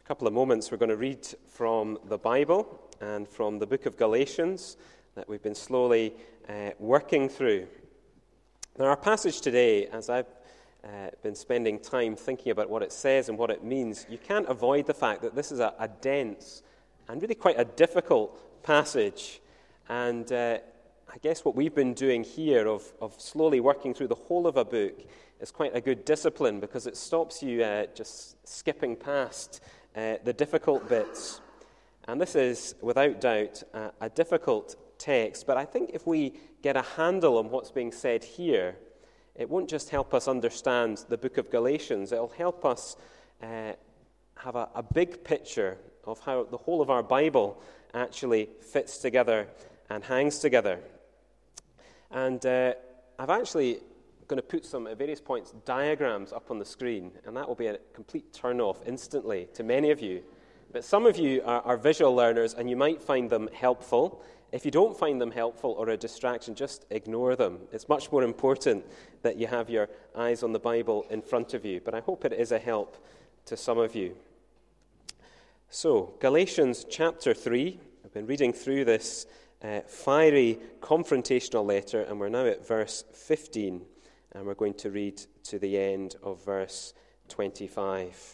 couple of moments, we're going to read from the Bible and from the book of Galatians that we've been slowly working through. Now, our passage today, as I've been spending time thinking about what it says and what it means, you can't avoid the fact that this is a dense and really quite a difficult passage. And I guess what we've been doing here of slowly working through the whole of a book is quite a good discipline, because it stops you just skipping past the difficult bits. And this is, without doubt, a difficult text. But I think if we get a handle on what's being said here, it won't just help us understand the book of Galatians. It'll help us have a big picture of how the whole of our Bible actually fits together and hangs together. And I've actually going to put some, at various points, diagrams up on the screen, and that will be a complete turn-off instantly to many of you. But some of you are visual learners, and you might find them helpful. If you don't find them helpful or a distraction, just ignore them. It's much more important that you have your eyes on the Bible in front of you, but I hope it is a help to some of you. So, Galatians chapter 3, I've been reading through this fiery confrontational letter, and we're now at verse 15. And we're going to read to the end of verse 25.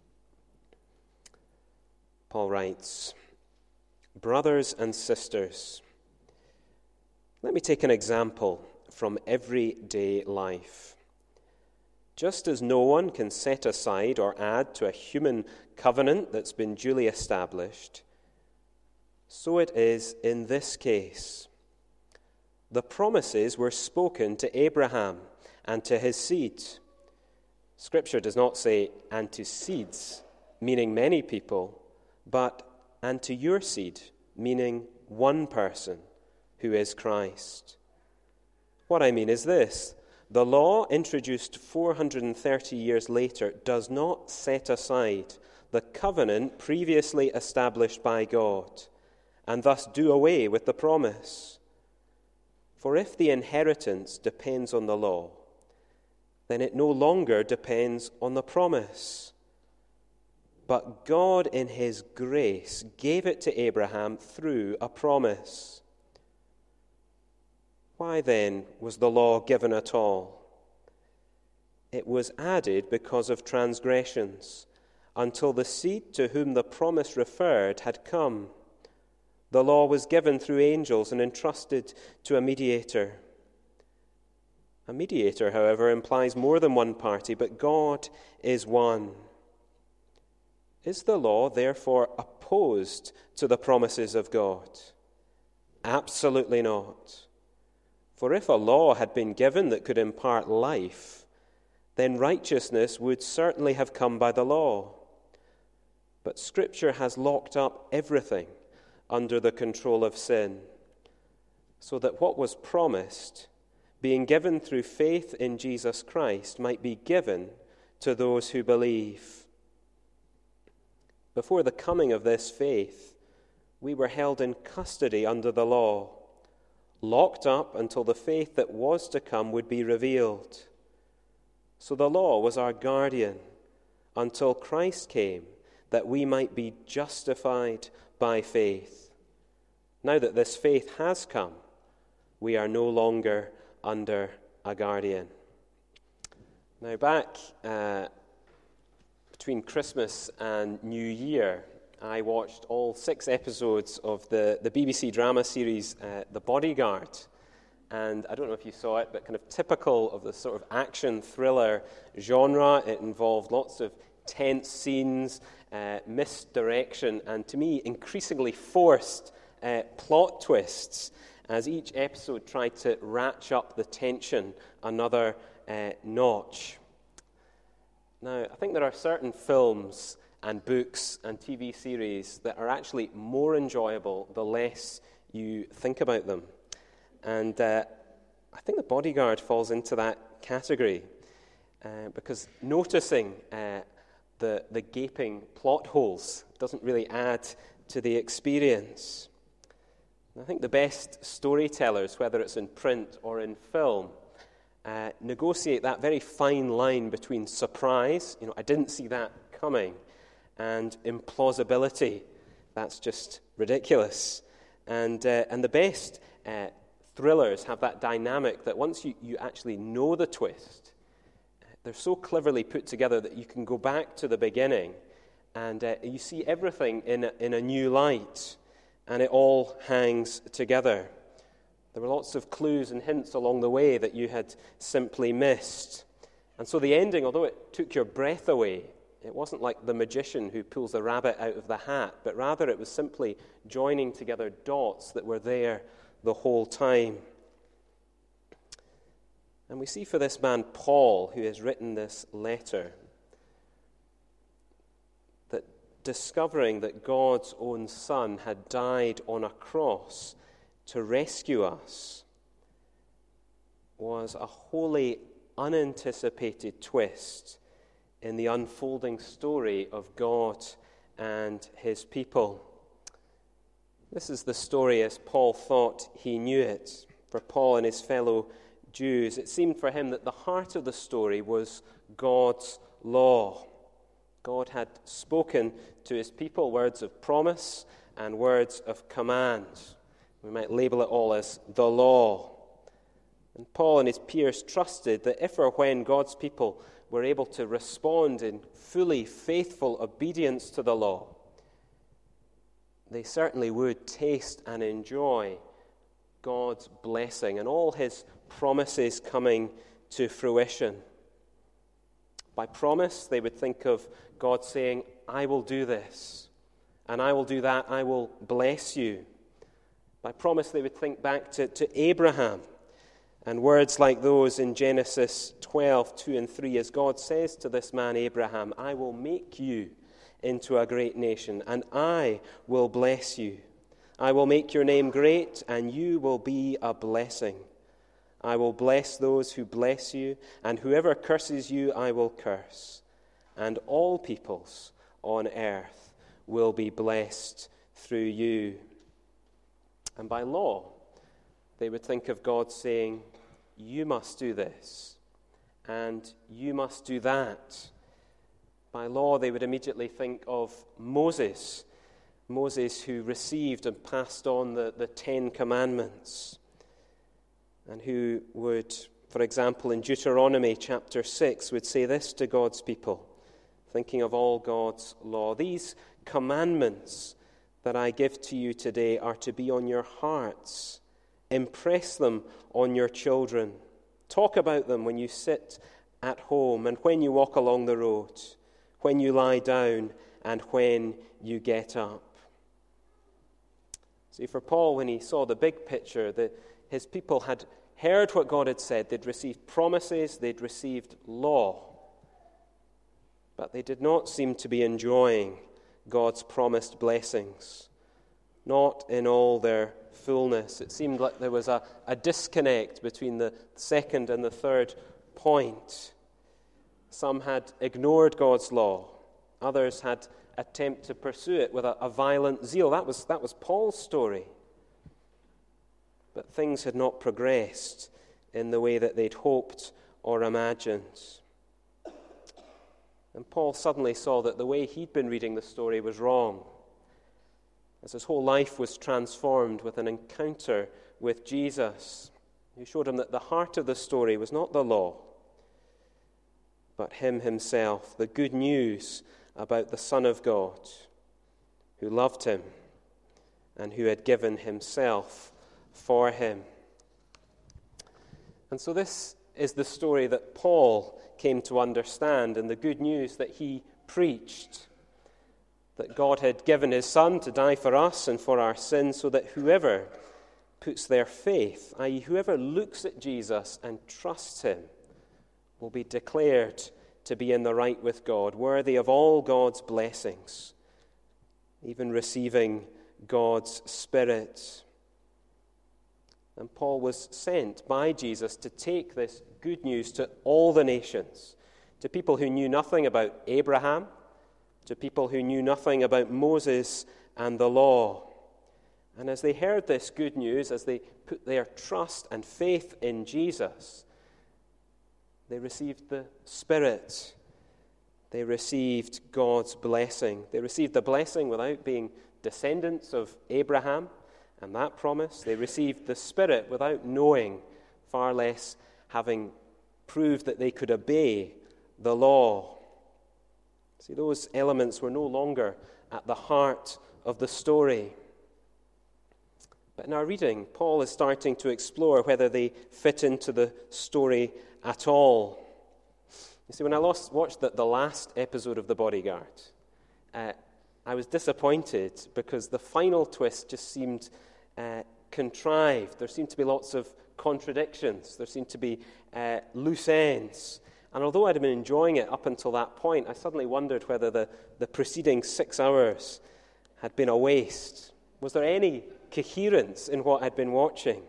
Paul writes, "Brothers and sisters, let me take an example from everyday life. Just as no one can set aside or add to a human covenant that's been duly established, so it is in this case. The promises were spoken to Abraham and to his seed. Scripture does not say, and to seeds, meaning many people, but and to your seed, meaning one person, who is Christ. What I mean is this: the law, introduced 430 years later, does not set aside the covenant previously established by God, and thus do away with the promise. For if the inheritance depends on the law, then it no longer depends on the promise. But God, in his grace, gave it to Abraham through a promise. Why then was the law given at all? It was added because of transgressions, until the seed to whom the promise referred had come. The law was given through angels and entrusted to a mediator. A mediator, however, implies more than one party, but God is one. Is the law therefore opposed to the promises of God? Absolutely not. For if a law had been given that could impart life, then righteousness would certainly have come by the law. But Scripture has locked up everything under the control of sin, so that what was promised, being given through faith in Jesus Christ, might be given to those who believe. Before the coming of this faith, we were held in custody under the law, locked up until the faith that was to come would be revealed. So the law was our guardian until Christ came, that we might be justified by faith. Now that this faith has come, we are no longer under a guardian." Now, back between Christmas and New Year, I watched all 6 episodes of the BBC drama series The Bodyguard. And I don't know if you saw it, but kind of typical of the sort of action thriller genre. It involved lots of tense scenes, misdirection, and to me, increasingly forced plot twists, as each episode tried to ratchet up the tension another notch. Now, I think there are certain films and books and TV series that are actually more enjoyable the less you think about them. And I think The Bodyguard falls into that category, because noticing the gaping plot holes doesn't really add to the experience. I think the best storytellers, whether it's in print or in film, negotiate that very fine line between surprise, I didn't see that coming, and implausibility. That's just ridiculous. And the best thrillers have that dynamic that once you actually know the twist, they're so cleverly put together that you can go back to the beginning and you see everything in a new light, and it all hangs together. There were lots of clues and hints along the way that you had simply missed. And so the ending, although it took your breath away, it wasn't like the magician who pulls the rabbit out of the hat, but rather it was simply joining together dots that were there the whole time. And we see for this man, Paul, who has written this letter, that discovering that God's own Son had died on a cross to rescue us was a wholly unanticipated twist in the unfolding story of God and his people. This is the story as Paul thought he knew it. For Paul and his fellow Jews, it seemed for him that the heart of the story was God's law. God had spoken to his people words of promise and words of command. We might label it all as the law. And Paul and his peers trusted that if or when God's people were able to respond in fully faithful obedience to the law, they certainly would taste and enjoy God's blessing and all his promises coming to fruition. By promise, they would think of God saying, I will do this, and I will do that, I will bless you. By promise, they would think back to Abraham, and words like those in Genesis 12, 2 and 3, as God says to this man Abraham, I will make you into a great nation, and I will bless you. I will make your name great, and you will be a blessing. I will bless those who bless you, and whoever curses you I will curse. And all peoples on earth will be blessed through you. And by law, they would think of God saying, you must do this, and you must do that. By law, they would immediately think of Moses who received and passed on the 10 Commandments, and who would, for example, in Deuteronomy chapter 6, would say this to God's people, thinking of all God's law. These commandments that I give to you today are to be on your hearts. Impress them on your children. Talk about them when you sit at home and when you walk along the road, when you lie down and when you get up. See, for Paul, when he saw the big picture, his people had heard what God had said. They'd received promises, they'd received law, but they did not seem to be enjoying God's promised blessings, not in all their fullness. It seemed like there was a disconnect between the second and the third point. Some had ignored God's law. Others had attempted to pursue it with a violent zeal. That was Paul's story. But things had not progressed in the way that they'd hoped or imagined. And Paul suddenly saw that the way he'd been reading the story was wrong, as his whole life was transformed with an encounter with Jesus, who showed him that the heart of the story was not the law, but him himself, the good news about the Son of God, who loved him and who had given himself for him. And so this is the story that Paul came to understand, and the good news that he preached, that God had given his Son to die for us and for our sins, so that whoever puts their faith, i.e. whoever looks at Jesus and trusts him, will be declared to be in the right with God, worthy of all God's blessings, even receiving God's Spirit. And Paul was sent by Jesus to take this good news to all the nations, to people who knew nothing about Abraham, to people who knew nothing about Moses and the law. And as they heard this good news, as they put their trust and faith in Jesus, they received the Spirit They received God's blessing. They received the blessing without being descendants of Abraham and that promise. They received the Spirit without knowing, far less having proved that they could obey the law. See, those elements were no longer at the heart of the story. But in our reading, Paul is starting to explore whether they fit into the story at all. You see, when I watched the last episode of The Bodyguard, I was disappointed because the final twist just seemed contrived. There seemed to be lots of contradictions. There seemed to be loose ends. And although I'd been enjoying it up until that point, I suddenly wondered whether the preceding 6 hours had been a waste. Was there any coherence in what I'd been watching?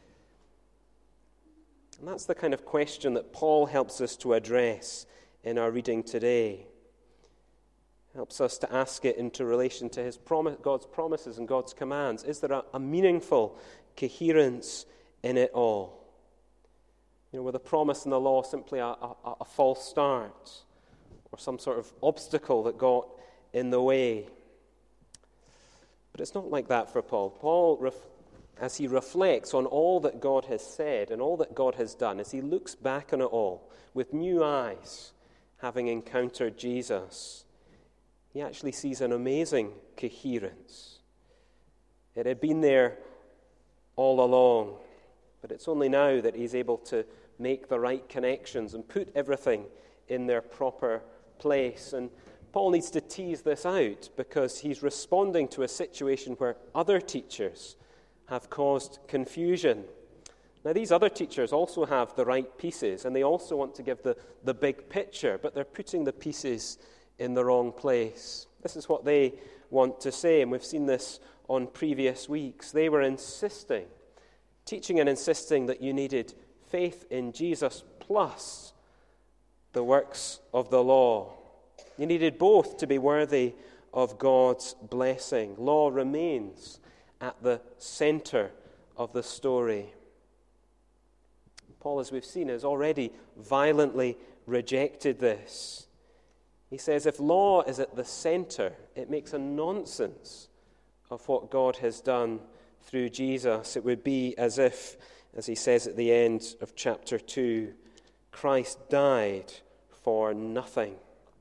And that's the kind of question that Paul helps us to address in our reading today. Helps us to ask it into relation to his God's promises and God's commands. Is there a meaningful coherence in it all? You know, were the promise and the law simply a false start or some sort of obstacle that got in the way? But it's not like that for Paul. Paul, as he reflects on all that God has said and all that God has done, as he looks back on it all with new eyes, having encountered Jesus, he actually sees an amazing coherence. It had been there all along, but it's only now that he's able to make the right connections and put everything in their proper place. And Paul needs to tease this out because he's responding to a situation where other teachers have caused confusion. Now, these other teachers also have the right pieces, and they also want to give the big picture, but they're putting the pieces in the wrong place. This is what they want to say, and we've seen this on previous weeks. They were teaching and insisting that you needed faith in Jesus plus the works of the law. You needed both to be worthy of God's blessing. Law remains at the center of the story. Paul, as we've seen, has already violently rejected this. He says if law is at the center, it makes a nonsense of what God has done through Jesus. It would be as if, as he says at the end of chapter 2, Christ died for nothing.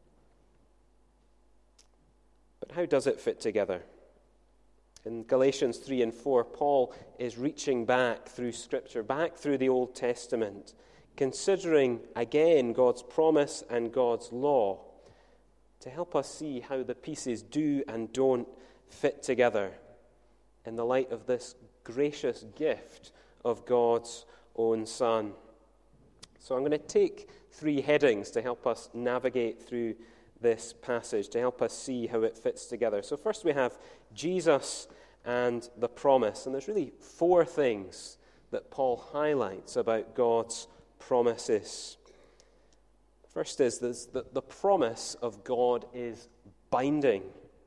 But how does it fit together? In Galatians 3 and 4, Paul is reaching back through Scripture, back through the Old Testament, considering again God's promise and God's law to help us see how the pieces do and don't fit together in the light of this gracious gift of God's own Son. So I'm going to take 3 headings to help us navigate through this passage, to help us see how it fits together. So first we have Jesus and the promise. And there's really 4 things that Paul highlights about God's promises. First is this, that the promise of God is binding.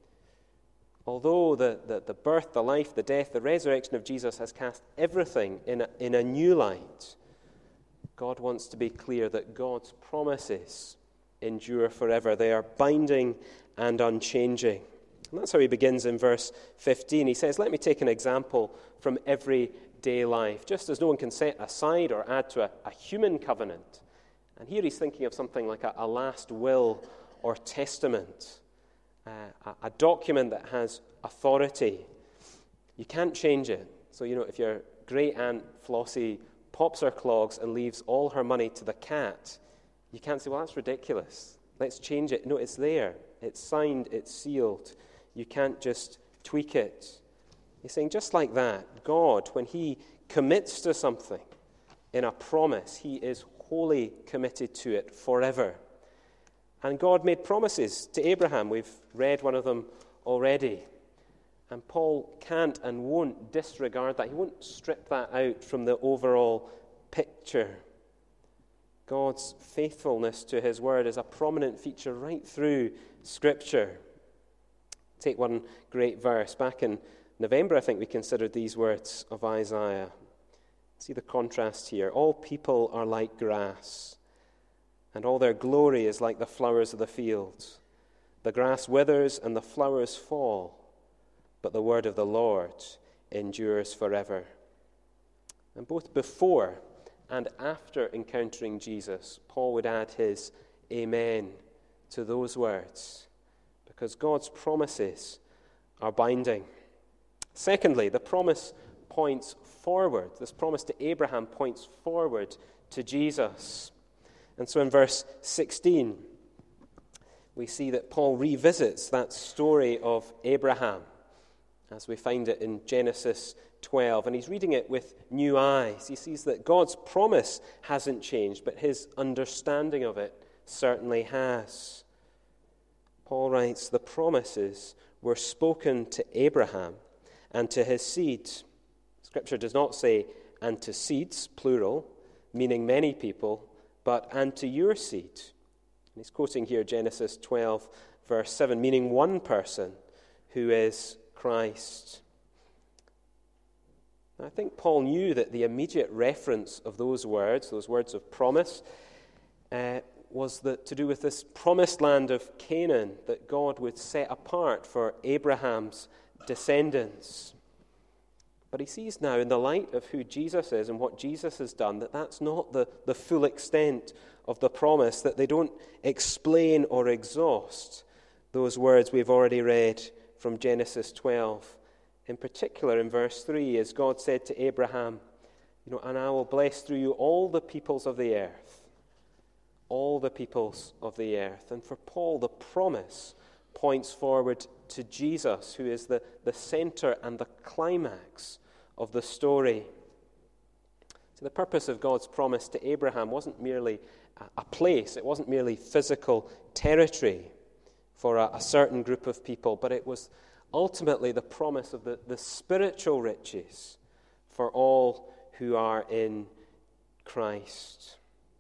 Although the birth, the life, the death, the resurrection of Jesus has cast everything in a new light, God wants to be clear that God's promises endure forever. They are binding and unchanging. And that's how he begins in verse 15. He says, let me take an example from everyday life. Just as no one can set aside or add to a human covenant. And here he's thinking of something like a last will or testament. A document that has authority. You can't change it. So, if your great aunt Flossie pops her clogs and leaves all her money to the cat, you can't say, well, that's ridiculous. Let's change it. No, it's there. It's signed. It's sealed. You can't just tweak it. He's saying just like that, God, when he commits to something in a promise, he is wholly committed to it forever. And God made promises to Abraham. We've read one of them already. And Paul can't and won't disregard that. He won't strip that out from the overall picture. God's faithfulness to his word is a prominent feature right through Scripture. Take one great verse. Back in November, I think we considered these words of Isaiah. See the contrast here. All people are like grass, and all their glory is like the flowers of the field. The grass withers and the flowers fall, but the word of the Lord endures forever. And both before and after encountering Jesus, Paul would add his amen to those words, because God's promises are binding. Secondly, the promise points forward. This promise to Abraham points forward to Jesus. And so in verse 16, we see that Paul revisits that story of Abraham as we find it in Genesis 12. And he's reading it with new eyes. He sees that God's promise hasn't changed, but his understanding of it certainly has. Paul writes, the promises were spoken to Abraham and to his seed. Scripture does not say, and to seeds, plural, meaning many people, but and to your seed. And he's quoting here Genesis 12, verse 7, meaning one person who is Christ. I think Paul knew that the immediate reference of those words of promise, was to do with this promised land of Canaan that God would set apart for Abraham's descendants. But he sees now, in the light of who Jesus is and what Jesus has done, that that's not the full extent of the promise, that they don't explain or exhaust those words we've already read from Genesis 12. In particular, in verse 3, as God said to Abraham, and I will bless through you all the peoples of the earth. All the peoples of the earth. And for Paul, the promise points forward to Jesus, who is the center and the climax of the story. So the purpose of God's promise to Abraham wasn't merely a place, it wasn't merely physical territory for a certain group of people, but it was ultimately the promise of the spiritual riches for all who are in Christ.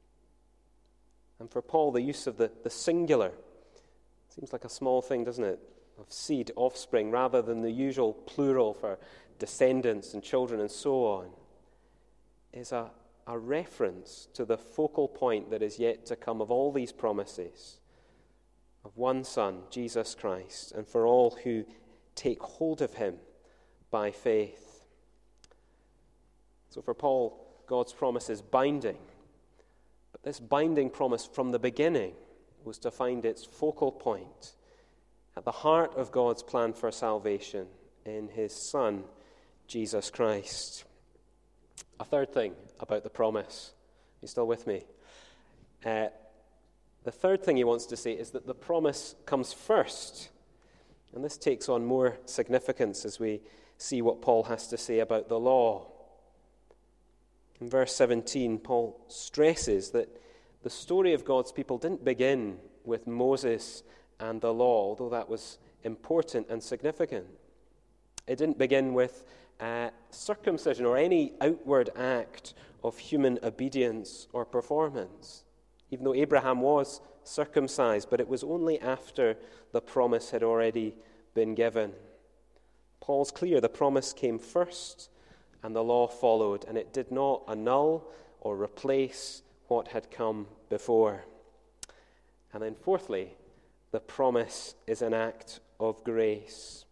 And for Paul, the use of the singular seems like a small thing, doesn't it? Of seed, offspring, rather than the usual plural for descendants and children and so on, is a reference to the focal point that is yet to come of all these promises, of one Son, Jesus Christ, and for all who take hold of him by faith. So for Paul, God's promise is binding. But this binding promise from the beginning was to find its focal point at the heart of God's plan for salvation in his Son, Jesus Christ. A third thing about the promise. Are you still with me? The third thing he wants to say is that the promise comes first. And this takes on more significance as we see what Paul has to say about the law. In verse 17, Paul stresses that the story of God's people didn't begin with Moses and the law, although that was important and significant. It didn't begin with circumcision or any outward act of human obedience or performance, even though Abraham was circumcised, but it was only after the promise had already been given. Paul's clear, the promise came first and the law followed, and it did not annul or replace what had come before. And then fourthly, the promise is an act of grace.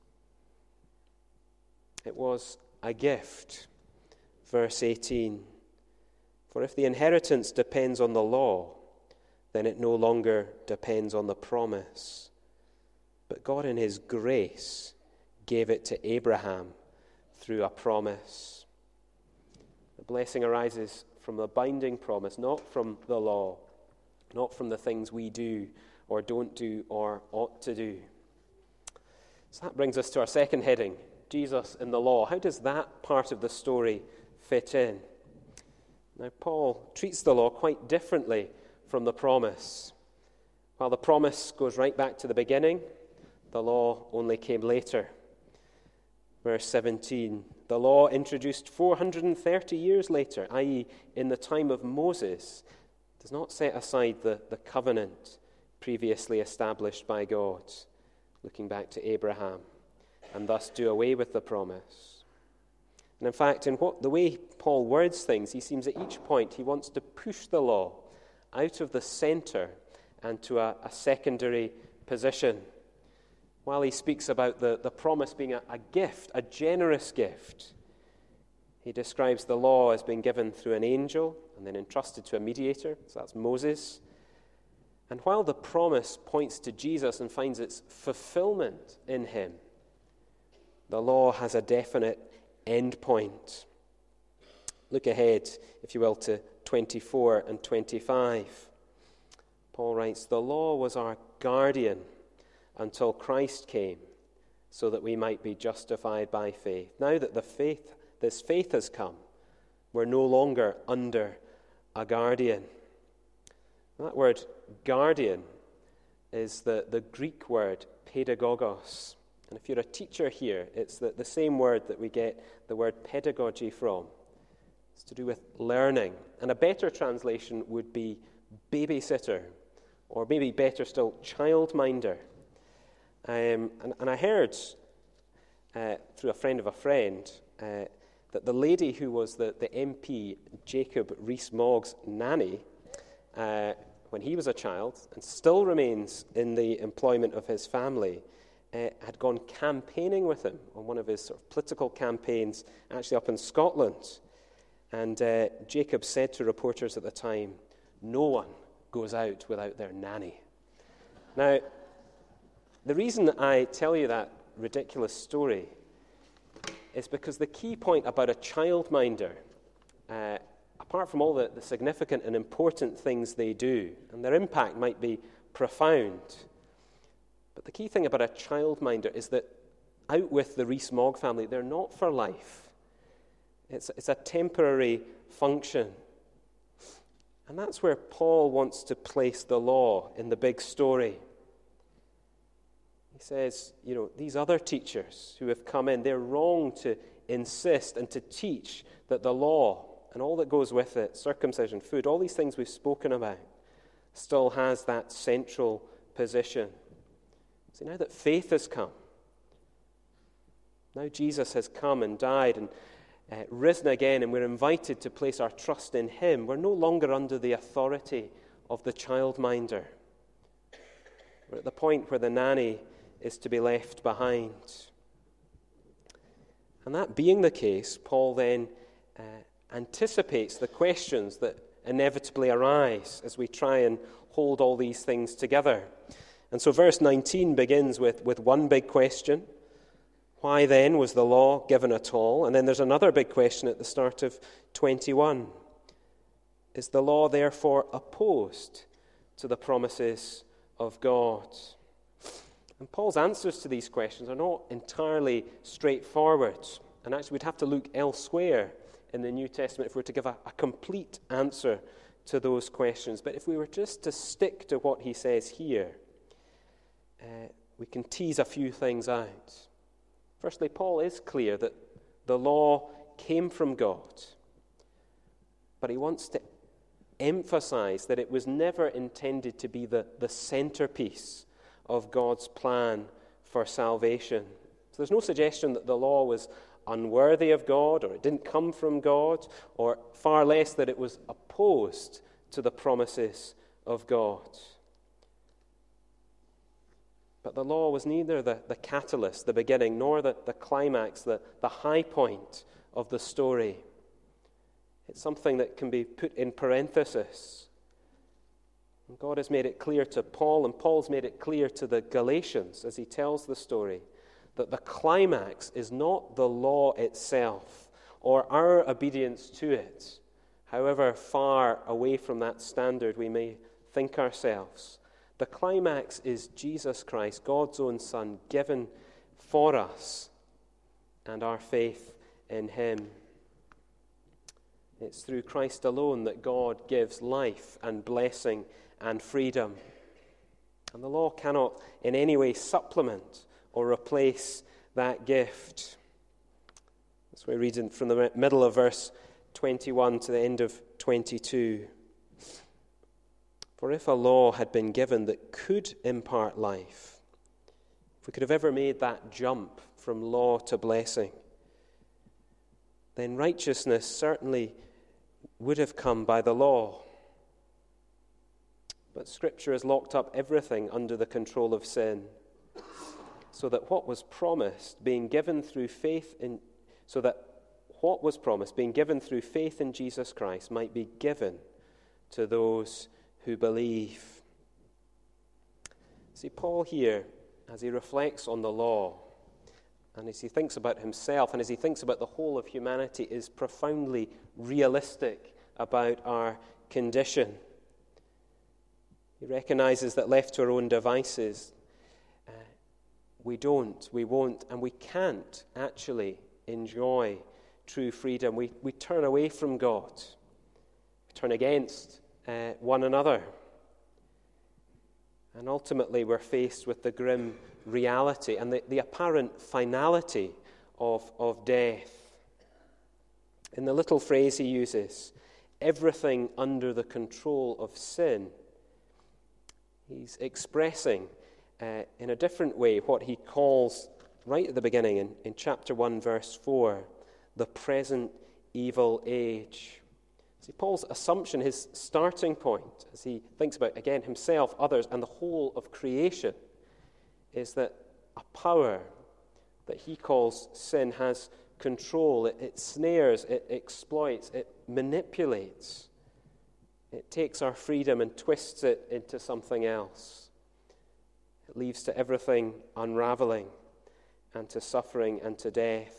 It was a gift. Verse 18, for if the inheritance depends on the law, then it no longer depends on the promise. But God in his grace gave it to Abraham through a promise. The blessing arises from the binding promise, not from the law, not from the things we do or don't do or ought to do. So that brings us to our second heading, Jesus in the law. How does that part of the story fit in? Now, Paul treats the law quite differently from the promise. While the promise goes right back to the beginning, the law only came later. Verse 17, the law introduced 430 years later, i.e. in the time of Moses, does not set aside the covenant previously established by God, looking back to Abraham, and thus do away with the promise. And in fact, in the way Paul words things, he seems at each point he wants to push the law out of the center and to a secondary position. While he speaks about the promise being a gift, a generous gift, he describes the law as being given through an angel and then entrusted to a mediator, so that's Moses. And while the promise points to Jesus and finds its fulfillment in him, the law has a definite end point. Look ahead, if you will, to 24 and 25. Paul writes, "The law was our guardian until Christ came, so that we might be justified by faith. Now that this faith has come, we're no longer under a guardian." That word guardian is the Greek word pedagogos. And if you're a teacher here, it's the same word that we get the word pedagogy from. It's to do with learning. And a better translation would be babysitter, or maybe better still, childminder. And I heard through a friend of a friend that the lady who was the MP, Jacob Rees-Mogg's nanny, when he was a child, and still remains in the employment of his family, had gone campaigning with him on one of his sort of political campaigns, actually up in Scotland. And Jacob said to reporters at the time, "No one goes out without their nanny." Now, the reason I tell you that ridiculous story is because the key point about a childminder, apart from all the significant and important things they do, and their impact might be profound, but the key thing about a childminder is that out with the Rees-Mogg family, they're not for life. It's a temporary function. And that's where Paul wants to place the law in the big story. He says, these other teachers who have come in, they're wrong to insist and to teach that the law and all that goes with it, circumcision, food, all these things we've spoken about, still has that central position. See, now that faith has come, now Jesus has come and died and risen again, and we're invited to place our trust in him, we're no longer under the authority of the childminder. We're at the point where the nanny is to be left behind. And that being the case, Paul then anticipates the questions that inevitably arise as we try and hold all these things together. And so verse 19 begins with one big question. Why then was the law given at all? And then there's another big question at the start of 21. Is the law therefore opposed to the promises of God? And Paul's answers to these questions are not entirely straightforward. And actually we'd have to look elsewhere in the New Testament if we were to give a complete answer to those questions. But if we were just to stick to what he says here, we can tease a few things out. Firstly, Paul is clear that the law came from God, but he wants to emphasize that it was never intended to be the centerpiece of God's plan for salvation. So there's no suggestion that the law was unworthy of God, or it didn't come from God, or far less that it was opposed to the promises of God. But the law was neither the catalyst, the beginning, nor the climax, the high point of the story. It's something that can be put in parenthesis. And God has made it clear to Paul, and Paul's made it clear to the Galatians as he tells the story, that the climax is not the law itself or our obedience to it, however far away from that standard we may think ourselves. The climax is Jesus Christ, God's own Son, given for us, and our faith in him. It's through Christ alone that God gives life and blessing and freedom. And the law cannot in any way supplement or replace that gift. That's why we read from the middle of verse 21 to the end of 22. For if a law had been given that could impart life, if we could have ever made that jump from law to blessing, then righteousness certainly would have come by the law. But Scripture has locked up everything under the control of sin, so that what was promised, being given through faith in Jesus Christ, might be given to those who believe. See, Paul here, as he reflects on the law, and as he thinks about himself, and as he thinks about the whole of humanity, is profoundly realistic about our condition. He recognizes that left to our own devices, we won't, and we can't actually enjoy true freedom. We turn away from God. We turn against one another. And ultimately we're faced with the grim reality and the apparent finality of death. In the little phrase he uses, everything under the control of sin, he's expressing in a different way what he calls, right at the beginning in chapter 1, verse 4, the present evil age. See, Paul's assumption, his starting point, as he thinks about, again, himself, others, and the whole of creation, is that a power that he calls sin has control. It snares, it exploits, it manipulates. It takes our freedom and twists it into something else. It leads to everything unraveling and to suffering and to death.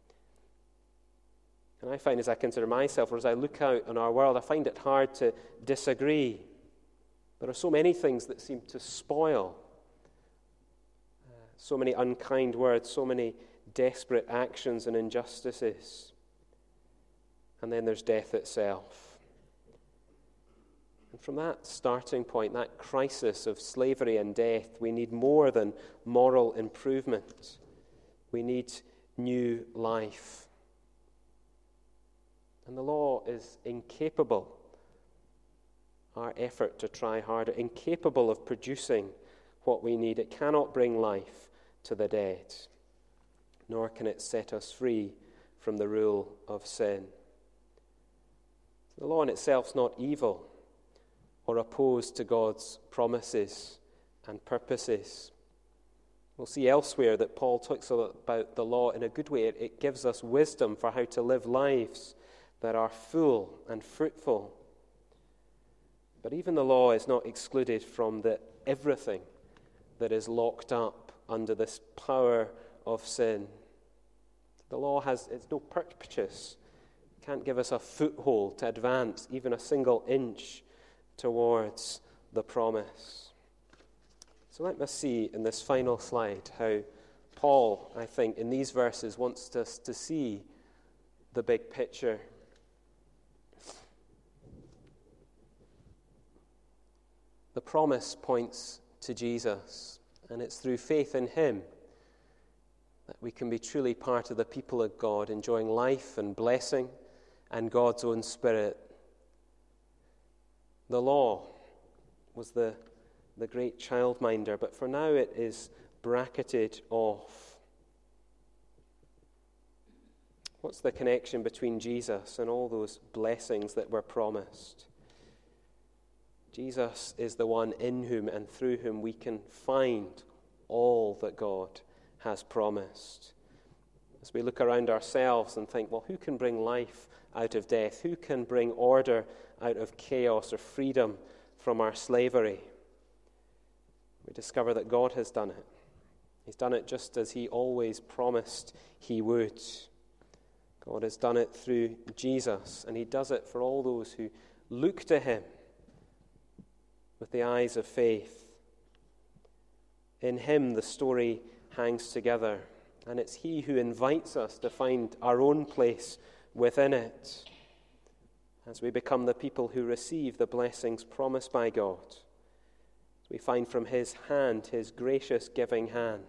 And I find, as I consider myself, or as I look out on our world, I find it hard to disagree. There are so many things that seem to spoil. So many unkind words, so many desperate actions and injustices. And then there's death itself. And from that starting point, that crisis of slavery and death, we need more than moral improvement. We need new life. And the law is incapable, our effort to try harder, incapable of producing what we need. It cannot bring life to the dead, nor can it set us free from the rule of sin. The law in itself is not evil or opposed to God's promises and purposes. We'll see elsewhere that Paul talks about the law in a good way. It gives us wisdom for how to live lives that are full and fruitful. But even the law is not excluded from everything that is locked up under this power of sin. The law it's no purchase. It can't give us a foothold to advance even a single inch towards the promise. So let us see in this final slide how Paul, I think, in these verses wants us to see the big picture. The promise points to Jesus, and it's through faith in him that we can be truly part of the people of God, enjoying life and blessing and God's own Spirit. The law was the great childminder, but for now it is bracketed off. What's the connection between Jesus and all those blessings that were promised? Jesus is the one in whom and through whom we can find all that God has promised. As we look around ourselves and think, well, who can bring life out of death? Who can bring order out of chaos or freedom from our slavery? We discover that God has done it. He's done it just as he always promised he would. God has done it through Jesus, and he does it for all those who look to him with the eyes of faith. In him the story hangs together, and it's he who invites us to find our own place within it as we become the people who receive the blessings promised by God. We find from his hand, his gracious giving hand,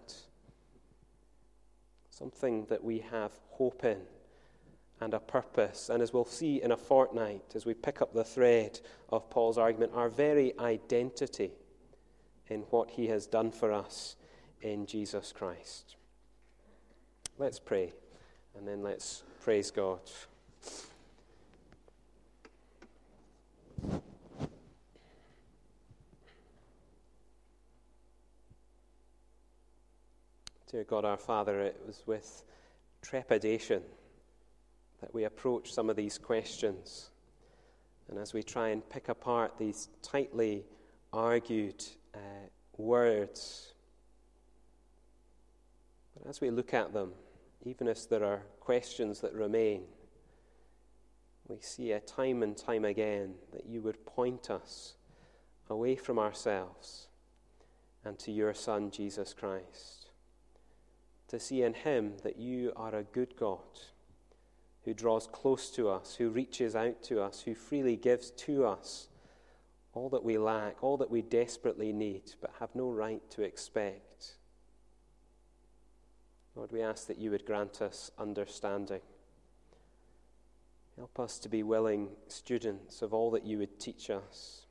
something that we have hope in and a purpose. And as we'll see in a fortnight, as we pick up the thread of Paul's argument, our very identity in what he has done for us in Jesus Christ. Let's pray, and then let's praise God. Dear God our Father, it was with trepidation that we approach some of these questions. And as we try and pick apart these tightly argued words, but as we look at them, even as there are questions that remain, we see time and time again that you would point us away from ourselves and to your Son, Jesus Christ, to see in him that you are a good God who draws close to us, who reaches out to us, who freely gives to us all that we lack, all that we desperately need, but have no right to expect. Lord, we ask that you would grant us understanding. Help us to be willing students of all that you would teach us.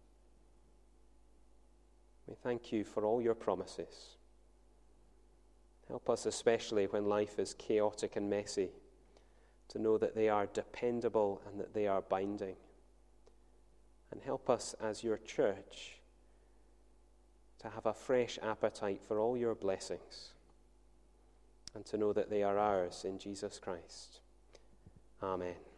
We thank you for all your promises. Help us, especially when life is chaotic and messy, to know that they are dependable and that they are binding. And help us as your church to have a fresh appetite for all your blessings and to know that they are ours in Jesus Christ. Amen.